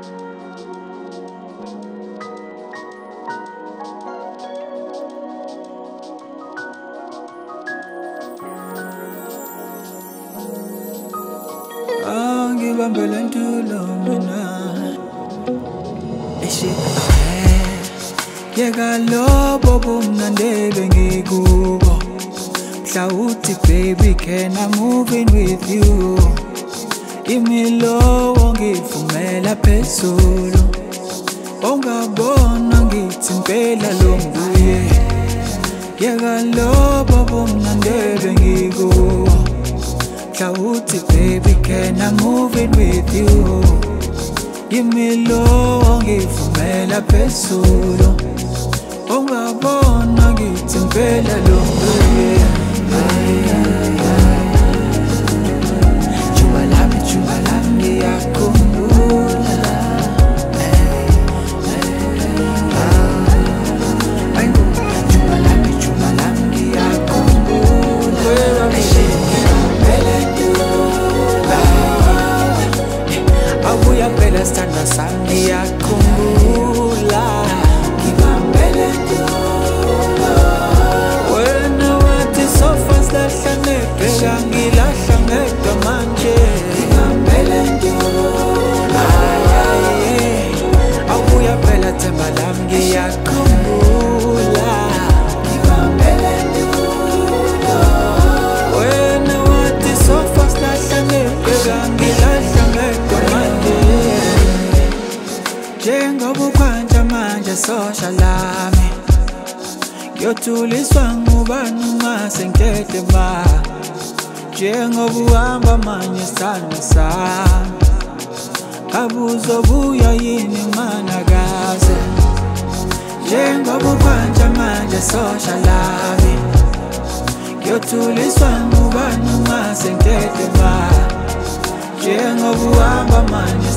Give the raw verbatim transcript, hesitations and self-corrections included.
Angibambele ntulo mina eshi yeka lobo bumnandebe ngikubo mhlawuthi baby can I move in with you imilowo ngivumela phezulu ongabona ngithi impela lo nguye yeka lobo bumnandebe ngikubo mhlawuthi baby can I move in with you imilowo ngivumela phezulu ongabona ngithi impela lo nguye Juba lami juba lami ngiyakhumbula Juba lami juba lami ngiyakhumbula Abuya phela sithanda sami ngiyakhumbula ngibambele ntulo wena wathi so fast lahla nebheka ngilahla ngedwa manje ngibambele ntulo abuya phela themba lami ngiyakhumbula ngibambele ntulo wena wathi so fast lahla nebheka ngilahla ngedwa manje njengoba ukhwanja manje sosha lami ngiyothuliswa ngubani uma sengidedema njengoba uhamba manje sithando sami abuzobuya yini manakaze njengoba ukhwanja manje sosha lami ngiyothuliswa ngubani uma sengidedema njengoba uhamba manje